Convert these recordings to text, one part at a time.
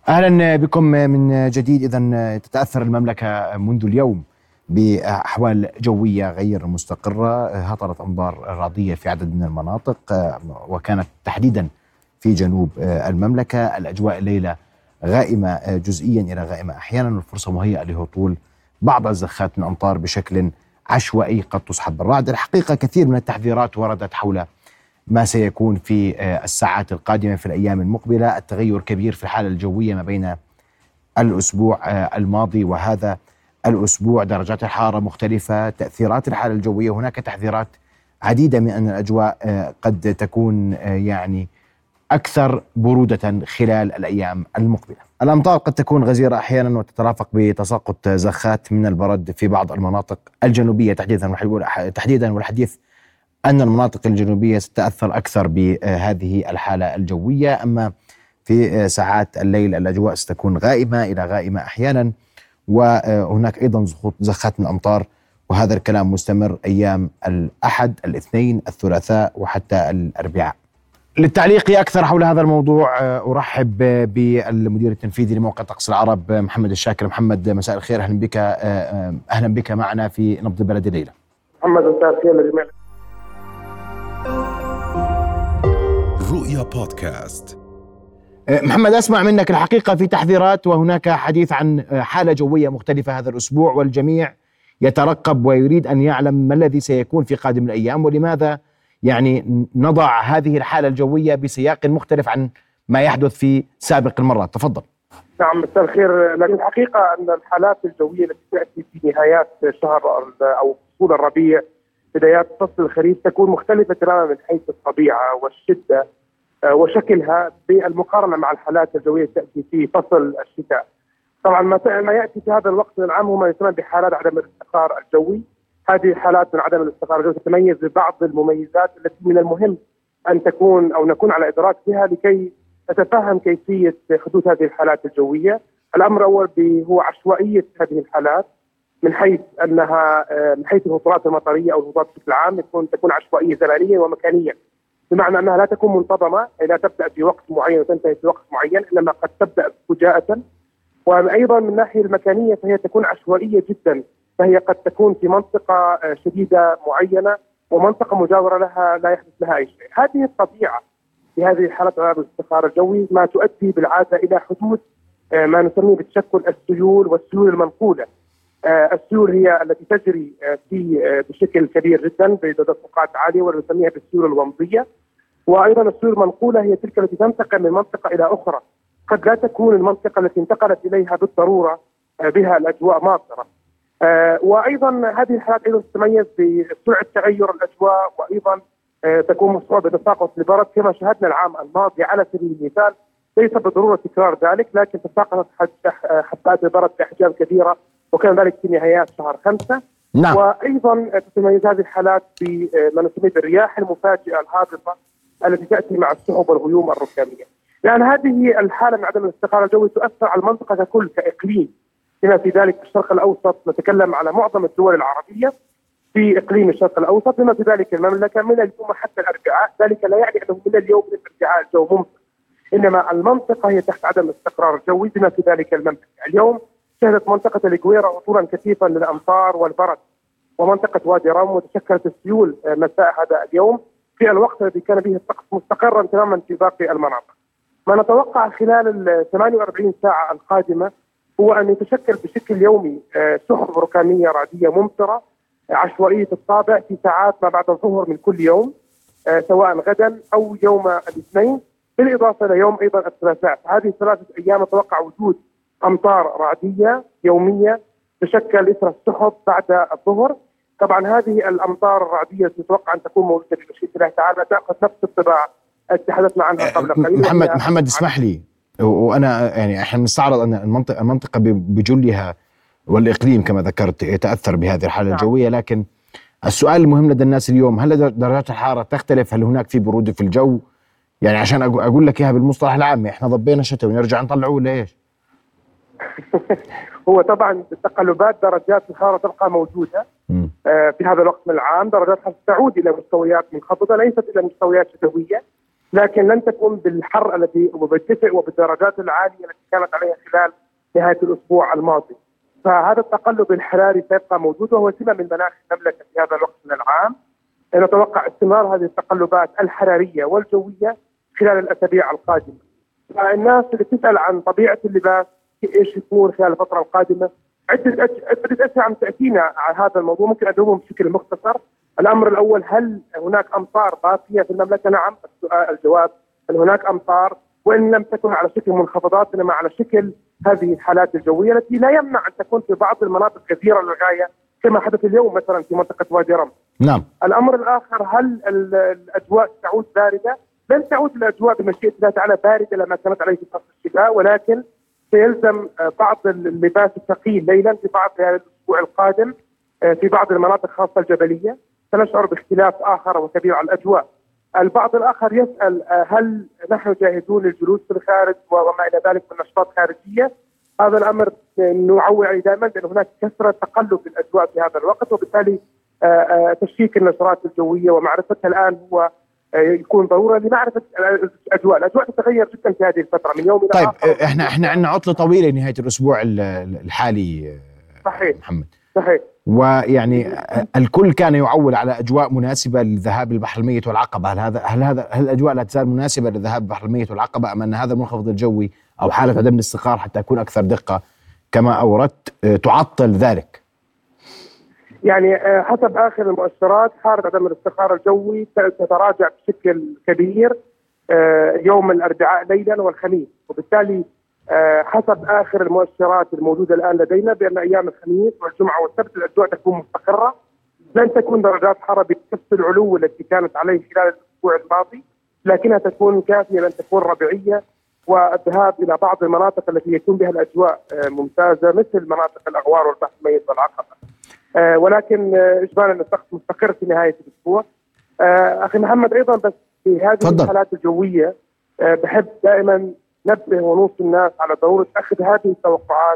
أهلا بكم من جديد. إذن تتأثر المملكة منذ اليوم بأحوال جوية غير مستقرة، هطلت أمطار رعدية في عدد من المناطق وكانت تحديدا في جنوب المملكة. الأجواء الليلة غائمة جزئيا إلى غائمة أحيانا، والفرصة مهيئة لهطول بعض الزخات من أمطار بشكل عشوائي قد تصحب بالرعد. الحقيقة كثير من التحذيرات وردت حول ما سيكون في الساعات القادمة في الأيام المقبلة. التغير كبير في الحالة الجوية ما بين الأسبوع الماضي وهذا الأسبوع، درجات الحرارة مختلفة، تأثيرات الحالة الجوية. هناك تحذيرات عديدة من أن الأجواء قد تكون يعني أكثر برودة خلال الأيام المقبلة. الأمطار قد تكون غزيرة أحيانا وتترافق بتساقط زخات من البرد في بعض المناطق الجنوبية تحديدا، والحديث أن المناطق الجنوبية ستتأثر أكثر بهذه الحالة الجوية. أما في ساعات الليل الأجواء ستكون غائمة إلى غائمة أحيانا، وهناك أيضا زخات من الأمطار، وهذا الكلام مستمر أيام الأحد، الاثنين، الثلاثاء وحتى الأربعاء. للتعليق أكثر حول هذا الموضوع أرحب بالمدير التنفيذي لموقع طقس العرب محمد الشاكر. محمد، مساء الخير، أهلا بك معنا في نبض البلد الليلة. محمد، مساء الخير للجميع. رؤيا بودكاست. محمد، أسمع منك الحقيقة في تحذيرات، وهناك حديث عن حالة جوية مختلفة هذا الأسبوع، والجميع يترقب ويريد أن يعلم ما الذي سيكون في قادم الأيام، ولماذا يعني نضع هذه الحالة الجوية بسياق مختلف عن ما يحدث في سابق المرات. تفضل. نعم، مساء الخير. لكن الحقيقة أن الحالات الجوية التي تأتي في نهايات شهر أو فصول الربيع بدايات فصل الخريف تكون مختلفة تماما من حيث الطبيعة والشدة وشكلها بالمقارنة مع الحالات الجوية التي تأتي في فصل الشتاء. طبعا ما يأتي في هذا الوقت من العام هو ما يسمى بحالات عدم الاستقرار الجوي. هذه الحالات من عدم الاستقرار الجوي تتميز ببعض المميزات التي من المهم أن تكون أو نكون على إدراك بها لكي نتفهم كيفية حدوث هذه الحالات الجوية. الأمر الأول هو عشوائية هذه الحالات، من حيث أنها من حيث الهطولات المطرية أو الهطولات بشكل عام تكون عشوائية زمنيا ومكانيا، بمعنى أنها لا تكون منتظمة، لا تبدأ في وقت معين وتنتهي في وقت معين، إنما قد تبدأ فجاءة. وأيضا من الناحية المكانية فهي تكون عشوائية جدا، فهي قد تكون في منطقة شديدة معينة ومنطقة مجاورة لها لا يحدث لها أي شيء. هذه الطبيعة في هذه الحالات عدم الاستقرار الجوي ما تؤدي بالعادة إلى حدوث ما نسميه بالتشكل السيول والسيول المنقولة. السيول هي التي تجري بشكل كبير جدا بدقات عالية ونسميها بالسيول الومضية. وأيضا السيول المنقولة هي تلك التي تنتقل من منطقة إلى أخرى، قد لا تكون المنطقة التي انتقلت إليها بالضرورة بها الأجواء ماطرة. وأيضا هذه الحالات أيضا تتميز بسرعة تغير الأجواء، وأيضا تكون مصحوبة بتساقط البرد كما شاهدنا العام الماضي على سبيل المثال. ليس بالضرورة تكرار ذلك، لكن تساقطت حبات البرد بأحجام كبيرة، وكان ذلك في نهايات شهر 5. نعم. وأيضا تتميز هذه الحالات بما نسميه بالرياح المفاجئة الهابطة التي تأتي مع السحب والغيوم الركامية. لأن هذه الحالة من عدم الاستقرار الجوي تؤثر على المنطقة ككل كإقليم، بما في ذلك في الشرق الأوسط. نتكلم على معظم الدول العربية في إقليم الشرق الأوسط، بما في ذلك المملكة من اليوم حتى الأربعاء. ذلك لا يعني أنه من اليوم للأربعاء الجو ممطر، إنما المنطقة هي تحت عدم الاستقرار الجوي بما في ذلك المملكة. اليوم شهدت منطقة الجويرة هطولا كثيفا للأمطار والبرد، ومنطقة وادي رام، وتشكلت السيول مساء هذا اليوم في الوقت الذي كان به الطقس مستقرا تماما في باقي المناطق. ما نتوقع خلال 48 ساعة القادمة هو أن يتشكل بشكل يومي سحب ركامية رعدية ممطرة عشوائية الطابع في ساعات ما بعد الظهر من كل يوم، سواء غدا أو يوم الاثنين، بالإضافة إلى يوم أيضا الثلاثاء. هذه 3 أيام نتوقع وجود أمطار رعدية يومية تشكل إثر السحب بعد الظهر. طبعا هذه الأمطار الرعدية تتوقع أن تكون موجودة بمشيئة الله تعالى، تأخذ نفس الطباع التي تحدثنا عنها قبل قليل. محمد اسمح لي، وأنا يعني احنا نستعرض أن المنطقة بجلها والإقليم كما ذكرت يتأثر بهذه الحالة الجوية، لكن السؤال المهم لدى الناس اليوم، هل درجات الحرارة تختلف؟ هل هناك في برودة في الجو؟ يعني عشان أقول لك إياها بالمصطلح العام، إحنا ضبينا شتاء ونرجع نطلعوه ولا إيش؟ هو طبعا تقلبات درجات الحرارة تبقى موجودة في هذا الوقت من العام. درجات الحرارة تعود إلى مستويات منخفضة، ليست إلى مستويات شتوية، لكن لن تكون بالحر الذي وبالدفء وبالدرجات العالية التي كانت عليها خلال نهاية الأسبوع الماضي. فهذا التقلب الحراري سيبقى موجود وهو سمة من مناخ المملكة في هذا الوقت من العام. نتوقع استمرار هذه التقلبات الحرارية والجوية خلال الأسابيع القادمة. فالناس اللي تسأل عن طبيعة اللباس ايش يكون خلال الفترة القادمة، عدة أشياء عم تأتينا على هذا الموضوع، ممكن أجاوبهم بشكل مختصر. الأمر الأول، هل هناك أمطار باقية في المملكة؟ نعم. الجواب هل هناك أمطار، وإن لم تكن على شكل منخفضات إنما على شكل هذه الحالات الجوية التي لا يمنع أن تكون في بعض المناطق كثيرة للغاية كما حدث اليوم مثلا في منطقة وادي رم. نعم. الأمر الآخر، هل الأجواء تعود باردة؟ لن تعود الأجواء بمشيئة الله تعالى باردة لما كانت عليه في فصل الشتاء، ولكن سيلزم بعض اللباس الثقيل ليلا في بعض الأسبوع القادم في بعض المناطق خاصة الجبلية. سنشعر باختلاف آخر وكبير على الأجواء. البعض الآخر يسأل هل نحن جاهزون للجلوس في الخارج وما إلى ذلك من نشاطات خارجية؟ هذا الأمر نعول عليه دائما، لأن هناك كثرة تقلب في الأجواء في هذا الوقت، وبالتالي تشكيك النشرات الجوية ومعرفتها الآن هو يكون ضرورة لمعرفة الأجواء تتغير جدا في هذه الفترة من يوم إلى آخر. طيب احنا عندنا عطلة طويلة نهاية الأسبوع الحالي. صحيح محمد. صحيح. ويعني الكل كان يعول على أجواء مناسبة للذهاب البحر الميت والعقبة. هل الأجواء لا تزال مناسبة للذهاب البحر الميت والعقبة، أم أن هذا المنخفض الجوي أو حالة عدم الاستقرار حتى يكون أكثر دقة كما أوردت تعطل ذلك؟ يعني حسب آخر المؤشرات حالة عدم الاستقرار الجوي تتراجع بشكل كبير يوم الأربعاء ليلا والخميس، وبالتالي حسب آخر المؤشرات الموجودة الآن لدينا بأن أيام الخميس والجمعة والسبت الأجواء تكون مستقرة. لن تكون درجات حرارة بنفس العلو التي كانت عليه خلال الأسبوع الماضي، لكنها تكون كافية لن تكون ربيعية، والذهاب إلى بعض المناطق التي يكون بها الأجواء ممتازة مثل مناطق الأغوار والبحر الميت والعقبة. ولكن إجمالا الطقس مستقر في نهاية الأسبوع. أخي محمد، أيضا بس في هذه الحالات الجوية بحب دائما نبه ونوصي الناس على ضرورة أخذ هذه التوقعات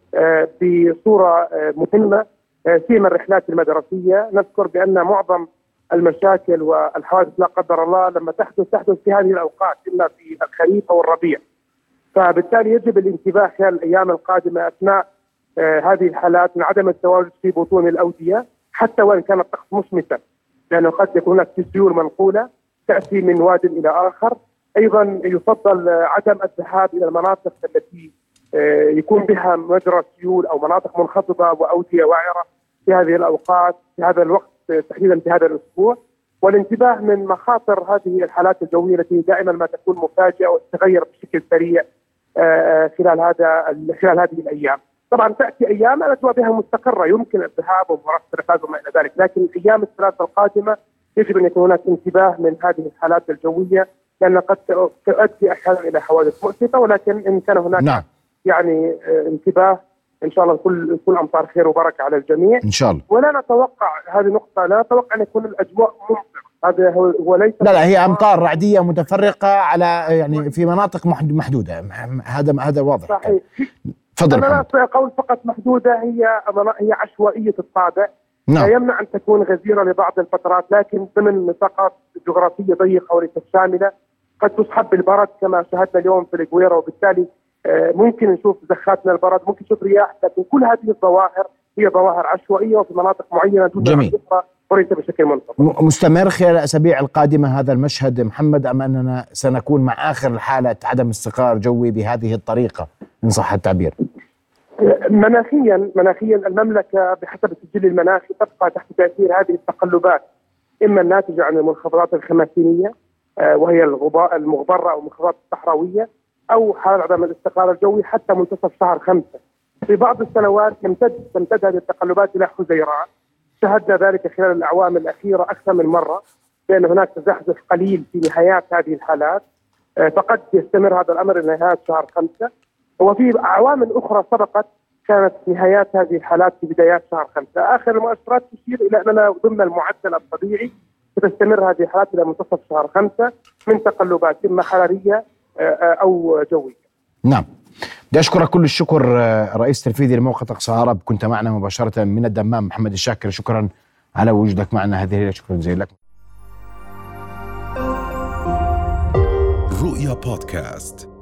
بصورة مهمة، سيما الرحلات المدرسية. نذكر بأن معظم المشاكل والحوادث لا قدر الله لما تحدث في هذه الأوقات، إما في الخريف أو الربيع. فبالتالي يجب الانتباه خلال الأيام القادمة أثناء هذه الحالات من عدم التواجد في بطون الأودية حتى وإن كان الطقس مشمسا، لأنه قد يكون هناك سيول منقولة تأتي من واد إلى آخر. أيضا يفضل عدم الذهاب إلى المناطق التي يكون بها مجرى سيول أو مناطق منخفضة وأودية وعرة في هذه الأوقات في هذا الوقت تحديدا في هذا الأسبوع، والانتباه من مخاطر هذه الحالات الجوية التي دائما ما تكون مفاجئة وتتغير بشكل سريع خلال هذه الأيام. طبعا تأتي أيام الأجواء بها مستقرة يمكن الذهاب وممارسة الرحلات وما إلى ذلك، لكن الأيام الثلاثة القادمة يجب أن يكون هناك انتباه من هذه الحالات الجوية، لأن قد تؤدي أحيانا إلى حوادث مؤسفة، ولكن إن كان هناك يعني انتباه إن شاء الله كل أمطار خير وبركة على الجميع إن شاء الله. ولا نتوقع هذه النقطة، لا نتوقع أن يكون الأجواء ممطرة. هذا هو ليس لا هي أمطار رعدية متفرقة على يعني في مناطق محدودة، هذا واضح. صحيح. تفضل. أنا لا أقول فقط محدودة، هي عشوائية الطابع. لا يمنع أن تكون غزيرة لبعض الفترات، لكن ضمن نطاقات جغرافية ضيقة وليست شاملة قد تصحب بالبرد كما شاهدنا اليوم في الإكويرا، وبالتالي ممكن نشوف زخات من البرد، ممكن نشوف رياح، لكن كل هذه الظواهر هي ظواهر عشوائية وفي مناطق معينة دون عن أخرى وليس بشكل منتظم. مستمر خلال الأسابيع القادمة هذا المشهد محمد، أم أننا سنكون مع آخر حالة عدم استقرار جوي بهذه الطريقة إن صح التعبير؟ مناخيا المملكة بحسب السجل المناخي تبقى تحت تأثير هذه التقلبات، إما الناتجة عن المنخفضات الخماسينية وهي المغبرة أو المنخفضات الصحراوية، أو حالة عدم الاستقرار الجوي حتى منتصف شهر 5. في بعض السنوات تمتد هذه التقلبات إلى حزيران، شهدنا ذلك خلال الأعوام الأخيرة أكثر من مرة، لأن هناك تزحزح قليل في نهايات هذه الحالات، فقد يستمر هذا الأمر إلى نهاية شهر 5. وفي أعوام أخرى سبقت كانت نهايات هذه الحالات في بدايات شهر 5. آخر المؤشرات تشير إلى أننا ضمن المعدل الطبيعي ستستمر هذه الحالات إلى منتصف شهر 5 من تقلبات إما حرارية أو جوية. نعم. بدي أشكرك كل الشكر رئيس تنفيذي لموقع طقس عرب، كنت معنا مباشرة من الدمام. محمد الشاكر، شكرا على وجودك معنا هذه الليلة، شكرا جزيلا لك. رؤيا بودكاست.